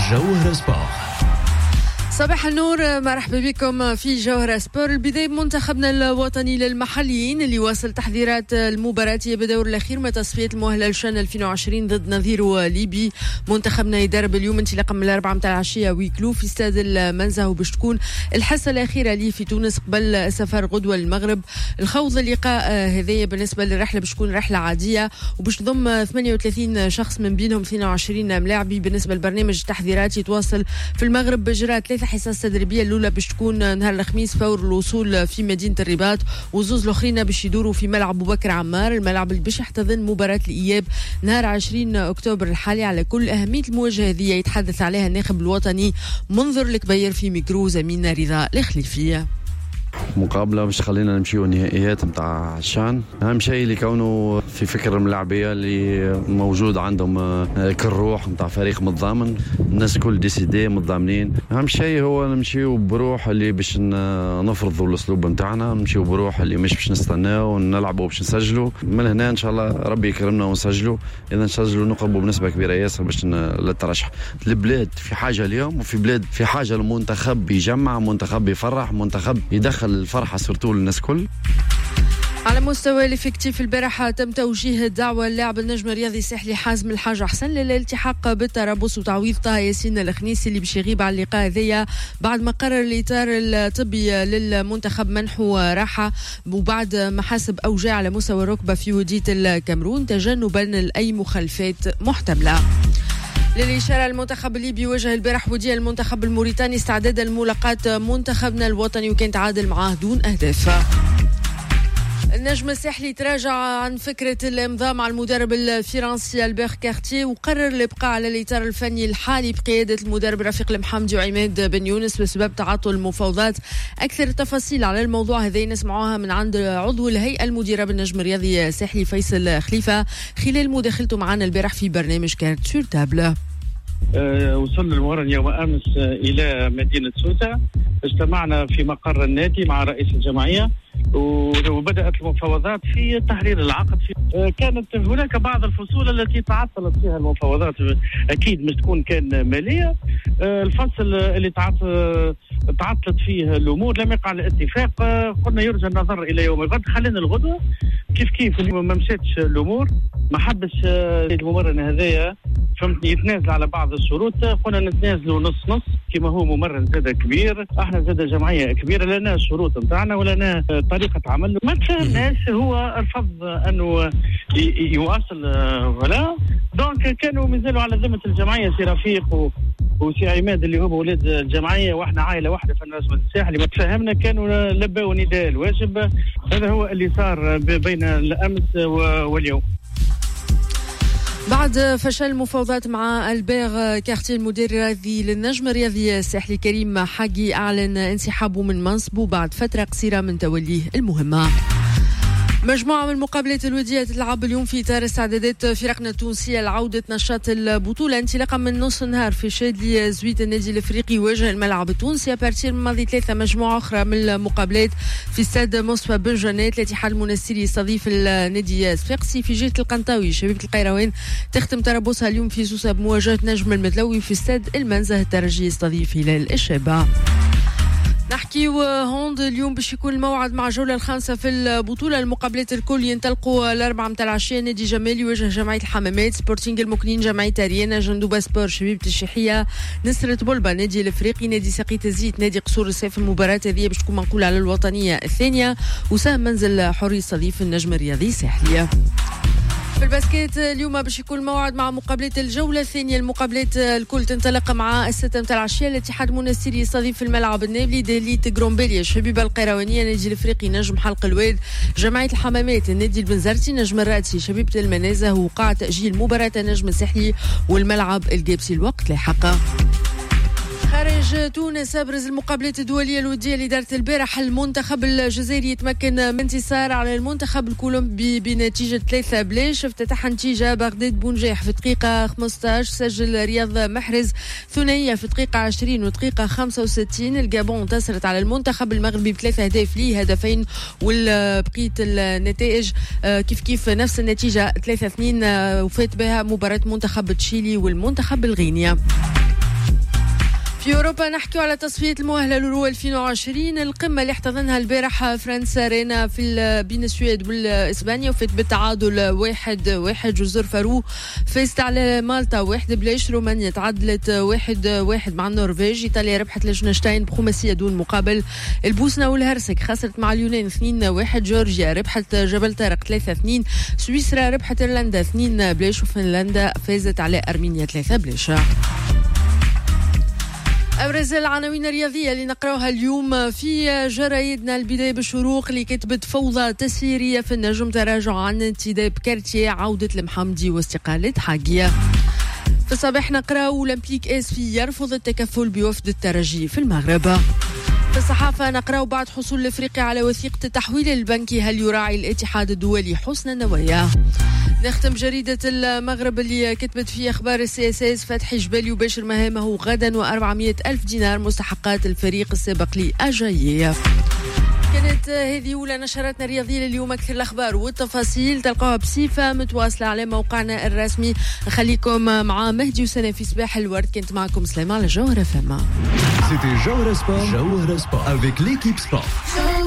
جوهرة سبور. صباح النور، مرحبا بكم في جوهرة سبور. البداية بمنتخبنا الوطني للمحليين اللي واصل تحضيرات المباراة بدور الأخير من تصفية المؤهلة لشان 2020 ضد نظيره ليبي. منتخبنا يدرب اليوم انطلاقا من 4 متاع العشية ويكلو في استاد المنزه، وباش تكون الحصة الأخيرة ليه في تونس قبل السفر غدوة للمغرب. الخوض اللقاء هذايا بالنسبة للرحلة باش تكون رحلة عادية وباش تضم 38 شخص من بينهم 22 ملاعبي. بالنسبة لبرنامج التحضيرات يتواصل في المغرب بإجراء 3 حصص تدريبيه. الاولى باش تكون نهار الخميس فور الوصول في مدينه الرباط، وزوز الاخرين باش يدوروا في ملعب ابو بكر عمار، الملعب اللي باش يحتضن مباراه الاياب نهار 20 اكتوبر الحالي. على كل اهميه المواجهه هذه يتحدث عليها الناخب الوطني منذر الكبير في ميكرو زميلنا رضا الخليفيه. مقابلة باش خلينا نمشيو النهائيات متاع الشان. أهم شيء اللي كونه في فكر الملاعبية اللي موجود عندهم كالروح متاع فريق متضامن، الناس كل ديسيدي متضامنين. أهم شيء هو نمشيو بروح اللي باش نفرضوا الأسلوب متاعنا، نمشيو بروح اللي مش باش نستناو ونلعبوا باش نسجلوا. من هنا إن شاء الله ربي يكرمنا ونسجلوا. إذا نسجلوا نقربوا بنسبة كبيرة ياسر باش للترشح. البلاد في حاجة اليوم، وفي بلاد في حاجة المنتخب يجمع، منتخب يفرح، منتخب يدخل الفرحة سورتو للناس كل. على مستوى الافكتيف البارحة تم توجيه الدعوة للاعب النجم الرياضي الساحلي حازم الحاج حسن للالتحاق بالتربص وتعويض طه ياسين الخنيسي اللي باش يغيب على اللقاء هذايا بعد ما قرر الإطار الطبي للمنتخب منحه راحة وبعد ما حاسب أوجاع على مستوى الركبة في ودية الكاميرون تجنبا لأي مخالفات محتملة. للإشارة المنتخب الليبي يواجه البارح ودية المنتخب الموريتاني استعدادا لملاقاة منتخبنا الوطني وكان تعادل معاه دون أهداف. النجم الساحلي تراجع عن فكرة الإمضاء مع المدرب الفرنسي ألبير كارتيه وقرر الإبقاء على الإطار الفني الحالي بقيادة المدرب رفيق المحمدي وعماد بن يونس بسبب تعاطل المفاوضات. أكثر التفاصيل على الموضوع هذا نسمعوها من عند عضو الهيئة المديرة بالنجم الرياضي الساحلي فيصل خليفة خلال مداخلته معنا البارح في برنامج كارت سور تابل. وصلنا المرن يوم أمس إلى مدينة سوسة، اجتمعنا في مقر النادي مع رئيس الجمعية وبدأت المفاوضات في تحرير العقد. كانت هناك بعض الفصول التي تعطلت فيها المفاوضات، أكيد مش تكون كان مالية. الفصل اللي تعطلت فيه الأمور لم يقع الاتفاق، قلنا يرجى النظر إلى يوم الغد. خلينا الغدوة كيف ما مشاتش الأمور، ما حبش الممرن هذايا فهمتني يتنازل على بعض الشروط. قلنا نتنازلوا نص كما هو ممرن زاد كبير، احنا زاد جمعيه كبيره، لنا الشروط نتاعنا ولنا طريقه عمل. ما تفهمناش هو رفض انه يواصل ولا دونك كانوا مازالوا على ذمه الجمعيه سي رفيق وسي عماد اللي هم ولاد الجمعيه، واحنا عائله واحده في النجم الساحلي. ما تفهمنا كانوا لبوا نداء الواجب. هذا هو اللي صار بين الامس واليوم. بعد فشل المفاوضات مع ألبير كارتيه المدير الرياضي للنجم الرياضي الساحلي كريم حاجي أعلن انسحابه من منصبه بعد فترة قصيرة من توليه المهمة. مجموعة من المقابلات الودية تلعب اليوم في إطار استعدادات فرقنا التونسية لعودة نشاط البطولة انطلاقا من نص النهار في شادلي زويت. النادي الافريقي يواجه الملعب التونسي بارتير من ماضي 3. مجموعة أخرى من المقابلات في استاد مصطفى بن جنات. الاتحاد المنستيري يستضيف النادي الصفاقسي. في جهة القنطاوي شبيبة القيروان تختم تربصها اليوم في سوسة بمواجهة نجم المدلوي في استاد المنزه. الترجي يستضيف هلال الشابة. نحكي هوند اليوم باش يكون الموعد مع الجولة الخامسة في البطولة. المقابلات الكل ينطلقوا 4 متاع العشية. نادي جمال يواجه جمعية الحمامات، سبورتينغ المكنين جمعية أريانا، جندوبة سبور شبيبة الشيحية، نسرة بلبة نادي الافريقي، نادي سقيت الزيت نادي قصور السيف. المباراة هذه باش تكون منقولة على الوطنية الثانية. وسام منزل حري يستضيف النجم الرياضي الساحلي. في الباسكيت اليوم باش يكون موعد مع مقابلات الجولة الثانية. المقابلات الكل تنطلق مع 6 متاع العشية. الاتحاد المنستيري يستضيف في الملعب النابلي ديليت غرومبيليا شبيبة القيروانية، نادي الافريقي نجم حلق الواد، جمعية الحمامات النادي البنزرتي، نجم الرادسي شبيبة المنازة. وقع تأجيل مباراة النجم الساحلي والملعب الجابسي الوقت لاحقا. خارج تونس أبرز المقابلات الدولية الودية اللي دارت البارح. المنتخب الجزائري يتمكن من انتصار على المنتخب الكولومبي بنتيجة 3-0. افتتح نتيجة بغداد بونجاح في دقيقة 15. سجل رياض محرز ثنائية في دقيقة 20 ودقيقة 65. الجابون انتصرت على المنتخب المغربي ب3 أهداف ليه هدفين، والبقية النتائج كيف نفس النتيجة 3-2 وفات بها مباراة منتخب تشيلي والمنتخب الغينيا. في أوروبا نحكي على تصفية المؤهلة لورو 2020 القمة اللي احتضنها البارح فرنسا رينا في بين السويد والإسبانيا وفات بالتعادل 1-1. جزر فارو فازت على مالطا 1-0. رومانيا تعادلت 1-1 مع النرويج. إيطاليا ربحت لشنشتاين بخماسية دون مقابل. البوسنة والهرسك خسرت مع اليونان 2-1. جورجيا ربحت جبل طارق 3-2. سويسرا ربحت إيرلندا 2-0. وفنلندا فازت على أرمينيا 3-0. أبرز العناوين الرياضية اللي نقراوها اليوم في جرايدنا. البداية بالشروق اللي كتبت فوضى تسييرية في النجم، تراجع عن انتداب كارتيه، عودة المحمدي واستقالة حاجية. في الصباح نقراو أولمبيك اسفي يرفض التكفل بوفد الترجي في المغرب. في الصحافة نقراو بعد حصول الأفريقي على وثيقة التحويل البنكي هل يراعي الاتحاد الدولي حسن النوايا. نختم جريدة المغرب اللي كتبت فيه أخبار السياسات. فتحي جبالي يباشر مهامه غدا و400 ألف دينار مستحقات الفريق السابق لأجاييه. كانت هذه أولى نشراتنا الرياضية لليوم. أكثر الأخبار والتفاصيل تلقاها بصفة متواصلة على موقعنا الرسمي. خليكم مع مهدي وسنة في صباح الورد. كنت معكم سليمان على جوهرة فما. C'était Jawhara Sport avec l'équipe sport.